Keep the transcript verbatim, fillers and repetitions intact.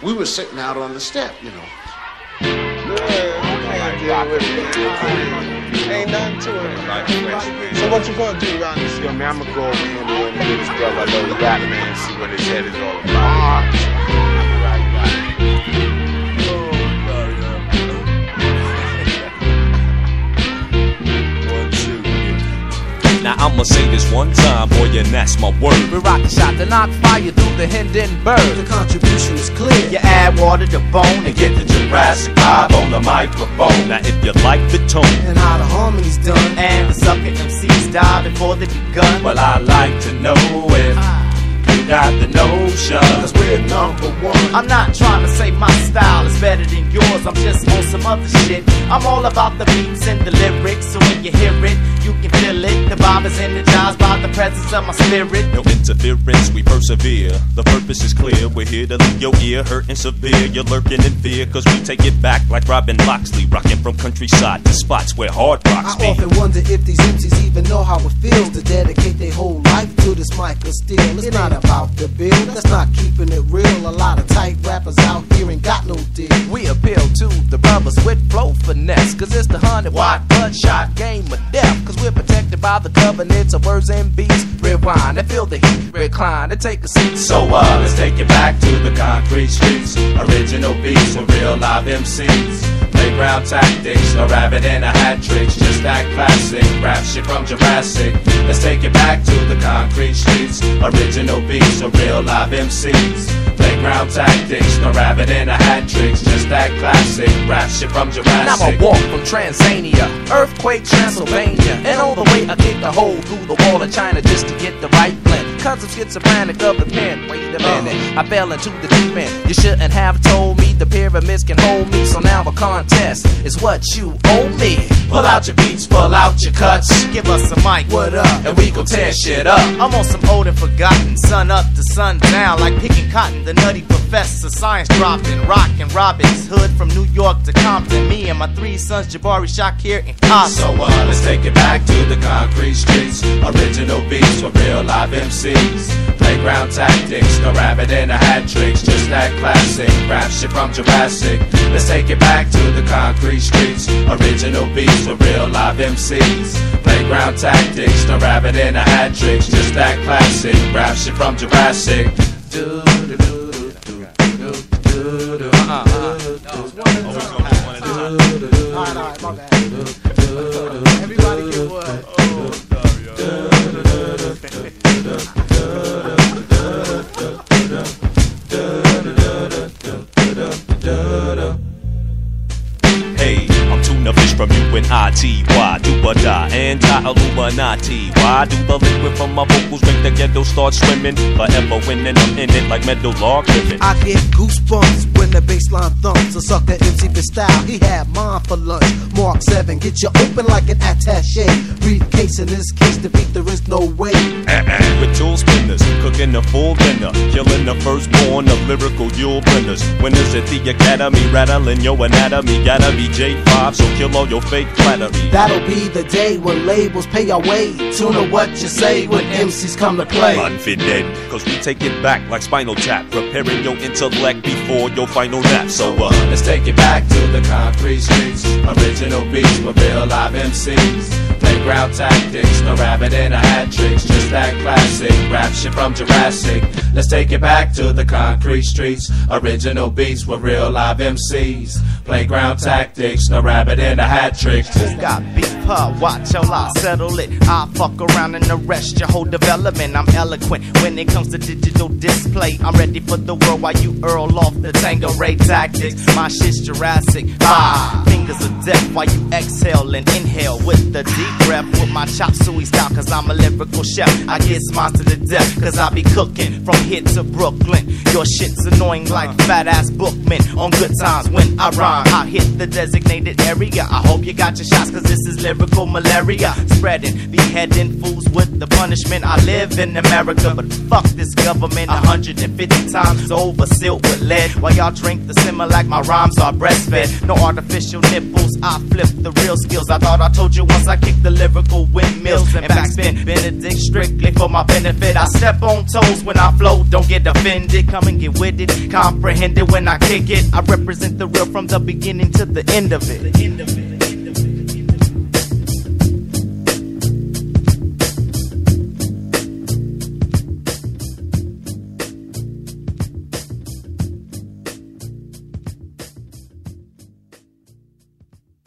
We were sitting out on the step, you know. Ain't nothing to it. So what you gonna do around this? Yo, man, I'm gonna go over here man, and get his brother. I know he got it, man, see what his head is all about. Now I'ma say this one time, boy, and that's my word. We rock the shot to knock fire through the Hindenburg. The contribution is clear. You add water to bone and get the Jurassic vibe on the microphone. Now if you like the tone and how the harmony's done, and the sucker M Cs die before they begun, well, I like to know if you got the notion, cause we're number one. I'm not trying to say my style is better than yours, I'm just on some other shit. I'm all about the beats and the lyrics, so when you hear it, you can feel it. The vibe is energized by the presence of my spirit. No interference, we persevere. The purpose is clear, we're here to leave your ear hurting severe. You're lurking in fear, cause we take it back like Robin Loxley, rocking from countryside to spots where hard rocks I be. often wonder if these M Cs even know how it feels to dedicate their whole life to this mic of steel. It's not about the bill, that's not keeping it real. A lot of tight rappers out here ain't got no deal. We appeal to the brothers with flow finesse, cause it's the hundred watt bloodshot game of death. Cause we're protected by the covenants of words and beats. Rewind and feel the heat, recline and take a seat. So uh, let's take it back to the concrete streets. Original beats with real live M Cs. Playground tactics, a rabbit and a hat tricks. Just that classic rap shit from Jurassic. Let's take it back to the concrete streets. Original beats with real live M Cs. Playground tactics, a rabbit and a hat tricks. Just that classic rap shit from Jurassic. Now I walk from Tanzania, earthquake Transylvania, and all the way I kick a hole through the wall of China just to get the right blend. Cause I'm schizophrenic of the pen. Wait a minute, I fell into the deep end. You shouldn't have told me the pyramids can hold me. So now a contest is what you owe me. Pull out your beats, pull out your cuts. Give us a mic, what up? And we gon' tear shit up. I'm on some old and forgotten, sun up to sun down, like picking cotton. The nutty professor, science dropping, rockin' Robin's Hood from New York to Compton. Me and my three sons, Jabari, Shakir, and Cosmo. So uh, let's take it back to the concrete streets. Original beats with real live M Cs. Playground tactics, no rabbit and a hat tricks. Just that classic rap shit from Jurassic. Let's take it back to the concrete streets. Original beats with real live M Cs. Playground tactics, no rabbit and a hat tricks. Just that classic rap shit from Jurassic. Do do do do do do do. Uh uh. Alright, alright, my bad. Everybody get what? Hey, I'm tuna fish from U N I T. Why do or die? Anti-Illuminati. Why do the liquid from my vocals make the ghetto start swimming? Forever winning, I'm in it like metal log living. I get goosebumps when the bassline thumps. A sucker M C for style, he had mine for lunch. Mark seven, get you open like an attaché. Briefcase in this case, defeat there is no way. With tool spinners, cooking a full dinner, killing the firstborn of lyrical Yule blenders. Winners at the academy, rattling your anatomy. Gotta be J five, so kill all your fake flattery. That'll be the day when labels pay our way. Tune to what you say when M Cs come to play. Unfit dead, cause we take it back like Spinal Tap, preparing your intellect before your final nap. So uh, let's take it back to the concrete streets. Original beats with real live M Cs. Playground tactics, no rabbit and a hat tricks. Just that classic rap shit from Jurassic. Let's take it back to the concrete streets. Original beats with real live M Cs. Playground tactics, no rabbit and a hat tricks. Who got beef, huh? Watch till I settle it. I fuck around and arrest your whole development. I'm eloquent when it comes to digital display. I'm ready for the world while you earl off the Tango Ray tactics. My shit's Jurassic. Five fingers of death while you exhale and inhale with the deep breath. With my chop suey style, cause I'm a lyrical chef. I get mine to the death, cause I be cooking from here to Brooklyn. Your shit's annoying like fat ass bookmen. On good times when I rhyme, I hit the designated area. I hope you got your shots, cause this is lyrical malaria. Spreading, beheading fools with the punishment. I live in America, but fuck this government. one hundred fifty times over, sealed with lead. While y'all drink the simmer like my rhymes are breastfed. No artificial nip nipples, I flip the real skills. I thought I told you once I kicked the lyrical windmills and backspin. Benedict strictly for my benefit. I step on toes when I flow, don't get offended. Come and get with it, comprehend it when I kick it. I represent the real from the beginning to the end of it. The end of it.